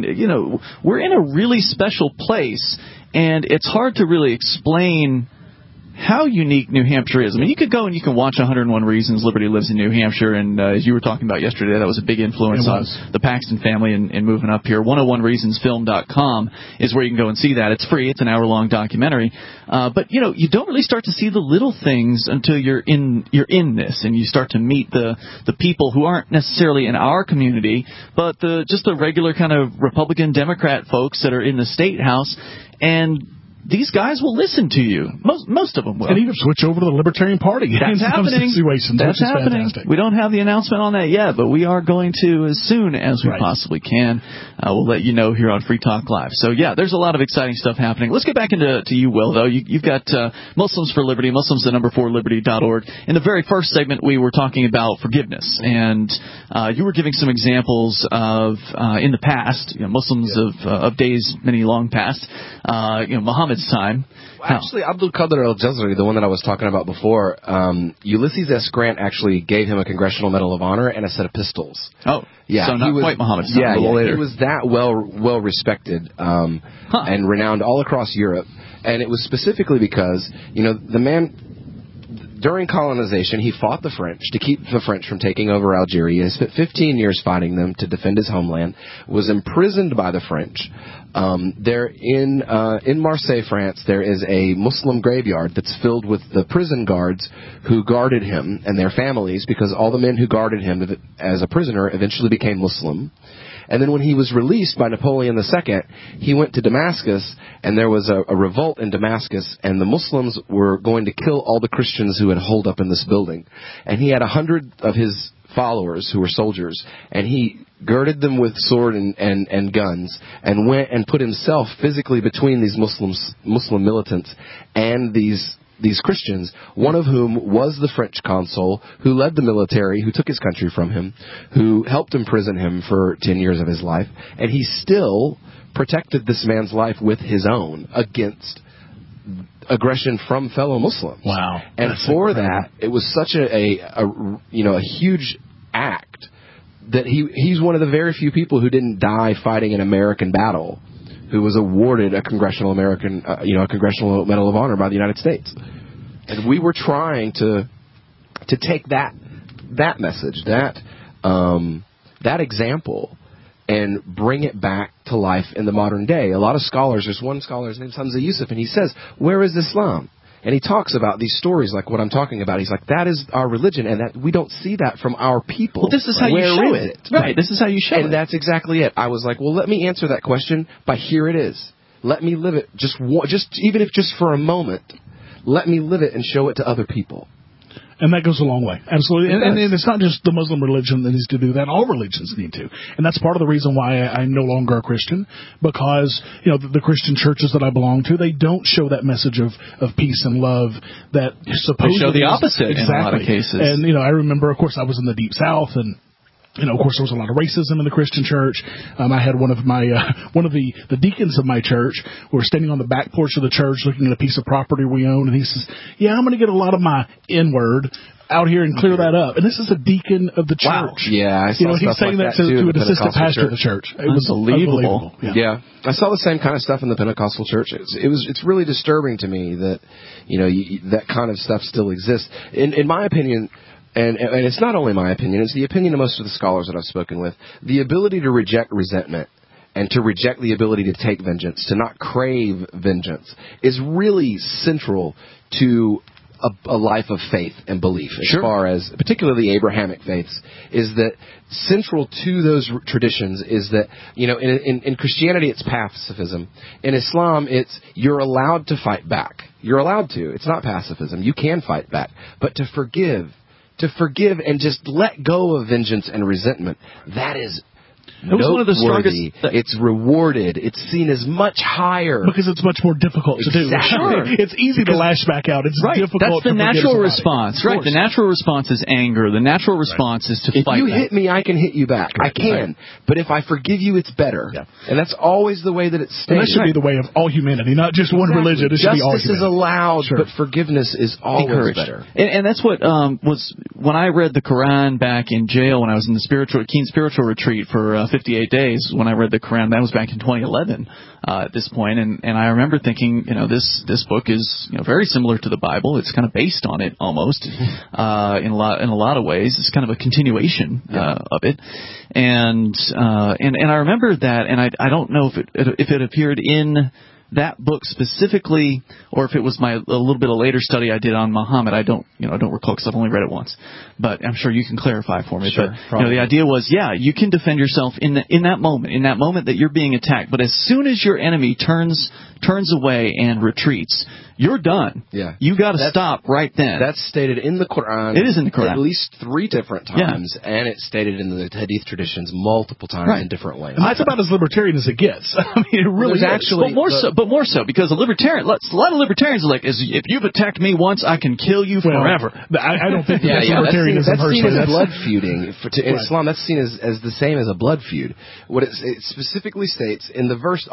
So we're in a really special place. And it's hard to really explain how unique New Hampshire is. I mean, you could go and you can watch 101 Reasons Liberty Lives in New Hampshire, and as you were talking about yesterday, that was a big influence on the Paxton family in moving up here. 101reasonsfilm.com is where you can go and see that. It's free. It's an hour-long documentary. But, you don't really start to see the little things until you're in this, and you start to meet the people who aren't necessarily in our community, but just the regular kind of Republican, Democrat folks that are in the State House. And these guys will listen to you. Most of them will. And even switch over to the Libertarian Party. That's happening. That's happening. Fantastic. We don't have the announcement on that yet, but we are going to as soon as we possibly can. We'll let you know here on Free Talk Live. So, yeah, there's a lot of exciting stuff happening. Let's get back into you, Will, though. You've got Muslims for Liberty, Muslims4Liberty.org. In the very first segment, we were talking about forgiveness, and you were giving some examples of, in the past, Muslims of days many long past, Muhammad's time. Actually, Abdul Qadir al-Jazari, the one that I was talking about before, Ulysses S. Grant actually gave him a Congressional Medal of Honor and a set of pistols. Oh, yeah, so not quite Muhammad's time. He was that well respected and renowned all across Europe, and it was specifically because the man. During colonization, he fought the French to keep the French from taking over Algeria. He spent 15 years fighting them to defend his homeland, was imprisoned by the French. There in Marseille, France, there is a Muslim graveyard that's filled with the prison guards who guarded him and their families, because all the men who guarded him as a prisoner eventually became Muslim. And then when he was released by Napoleon II, he went to Damascus, and there was a revolt in Damascus, and the Muslims were going to kill all the Christians who had holed up in this building. And he had 100 of his followers who were soldiers, and he girded them with sword and guns, and went and put himself physically between these Muslim militants and these these Christians, one of whom was the French consul who led the military, who took his country from him, who helped imprison him for 10 years of his life, and he still protected this man's life with his own against aggression from fellow Muslims. Wow. And for that, it was such a huge act that he's one of the very few people who didn't die fighting an American battle, who was awarded a Congressional Medal of Honor by the United States. And we were trying to take that message, that example, and bring it back to life in the modern day. A lot of scholars, there's one scholar, his name's Hamza Yusuf, and he says, where is Islam? And he talks about these stories like what I'm talking about. He's like, that is our religion, and that we don't see that from our people. Well, this is how you show it. Right, this is how you show it. And that's exactly it. I was like, well, let me answer that question by here it is. Let me live it, just even if just for a moment, let me live it and show it to other people. And that goes a long way. Absolutely. And it's not just the Muslim religion that needs to do that. All religions need to. And that's part of the reason why I'm no longer a Christian, because, the Christian churches that I belong to, they don't show that message of peace and love that supposedly... They show the opposite exactly. in a lot of cases. And, I remember, of course, I was in the Deep South, and of course, there was a lot of racism in the Christian church. I had one of the deacons of my church. We were standing on the back porch of the church looking at a piece of property we own, and he says, "Yeah, I'm going to get a lot of my N-word out here and clear that up." And this is a deacon of the church. Wow. Yeah, I saw he's saying like that to an assistant pastor church. of the church. It was unbelievable. Yeah, I saw the same kind of stuff in the Pentecostal church. It's really disturbing to me that that kind of stuff still exists. In my opinion. And it's not only my opinion, it's the opinion of most of the scholars that I've spoken with. The ability to reject resentment and to reject the ability to take vengeance, to not crave vengeance, is really central to a life of faith and belief. As far as, particularly the Abrahamic faiths, is that central to those traditions is that, in Christianity it's pacifism. In Islam it's you're allowed to fight back. You're allowed to. It's not pacifism. You can fight back. But to forgive and just let go of vengeance and resentment, that is one of the strongest. It's rewarded. It's seen as much higher because it's much more difficult to do. Sure. It's easy to lash back out. It's difficult. That's the natural response, right? The natural response is anger. The natural response is to fight. If you hit me, I can hit you back. I can, but if I forgive you, it's better. Yeah. And that's always the way that it's stated. And that should be the way of all humanity, not just one religion. It should be all humanity. Justice is allowed, but forgiveness is always better. And that's what was when I read the Quran back in jail when I was in the Keen Spiritual Retreat for 58 days. When I read the Quran, that was back in 2011 at this point, and I remember thinking, this book is very similar to the Bible. It's kind of based on it almost in a lot of ways. It's kind of a continuation of it, and I remember that, and I don't know if it appeared in that book specifically, or if it was a little bit of later study I did on Muhammad. I don't recall because I've only read it once, but I'm sure you can clarify for me. Sure, but the idea was, you can defend yourself in that moment that you're being attacked. But as soon as your enemy turns away and retreats, you're done. Yeah, you got to stop right then. That's stated in the Quran. It is in the Quran at least 3 different times, and it's stated in the Hadith traditions multiple times in different ways. And that's about as libertarian as it gets. I mean, it really is. Actually, but more so because a lot of libertarians are like, if you've attacked me once, I can kill you forever. I don't think that's libertarianism. That's seen as blood feuding. In Islam, that's seen as the same as a blood feud. What it specifically states in the verse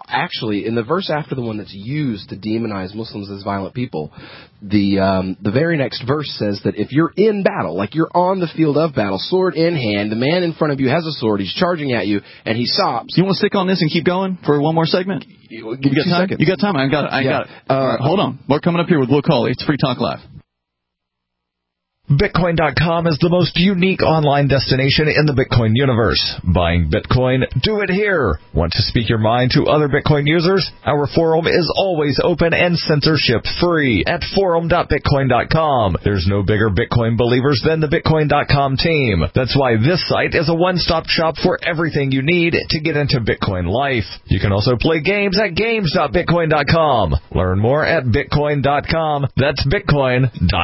in the verse after the one that's used to demonize Muslims as violent people, the very next verse says that if you're in battle, like you're on the field of battle, sword in hand, the man in front of you has a sword, he's charging at you, and he stops. You want to stick on this and keep going for one more segment? You got time? You got time? I got it. Right, hold on. We're coming up here with Will Cauley. It's Free Talk Live. Bitcoin.com is the most unique online destination in the Bitcoin universe. Buying Bitcoin? Do it here. Want to speak your mind to other Bitcoin users? Our forum is always open and censorship free at forum.bitcoin.com. There's no bigger Bitcoin believers than the Bitcoin.com team. That's why this site is a one-stop shop for everything you need to get into Bitcoin life. You can also play games at games.bitcoin.com. Learn more at bitcoin.com. That's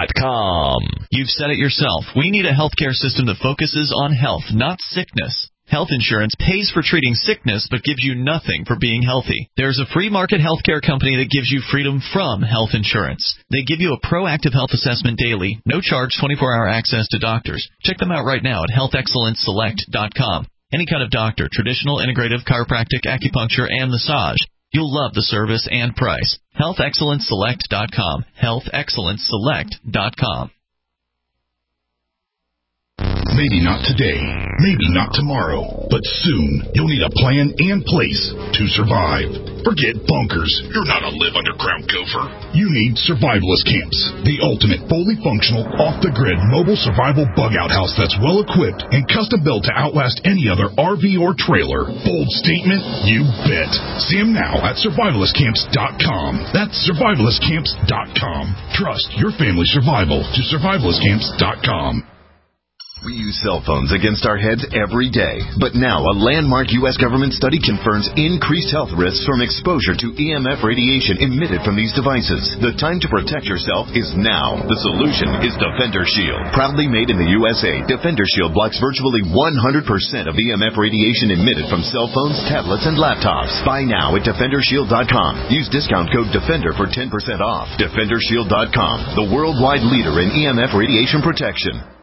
bitcoin.com. You've said it yourself. We need a healthcare system that focuses on health, not sickness. Health insurance pays for treating sickness but gives you nothing for being healthy. There's a free market healthcare company that gives you freedom from health insurance. They give you a proactive health assessment daily, no charge 24-hour access to doctors. Check them out right now at healthexcellenceselect.com. Any kind of doctor, traditional, integrative, chiropractic, acupuncture, and massage. You'll love the service and price. healthexcellenceselect.com. healthexcellenceselect.com. Maybe not today, maybe not tomorrow, but soon you'll need a plan and place to survive. Forget bunkers. You're not a live underground gopher. You need Survivalist Camps, the ultimate fully functional, off-the-grid mobile survival bug-out house that's well-equipped and custom-built to outlast any other RV or trailer. Bold statement? You bet. See them now at survivalistcamps.com. That's survivalistcamps.com. Trust your family's survival to survivalistcamps.com. We use cell phones against our heads every day. But now a landmark U.S. government study confirms increased health risks from exposure to EMF radiation emitted from these devices. The time to protect yourself is now. The solution is Defender Shield. Proudly made in the USA, Defender Shield blocks virtually 100% of EMF radiation emitted from cell phones, tablets, and laptops. Buy now at DefenderShield.com. Use discount code DEFENDER for 10% off. DefenderShield.com, the worldwide leader in EMF radiation protection.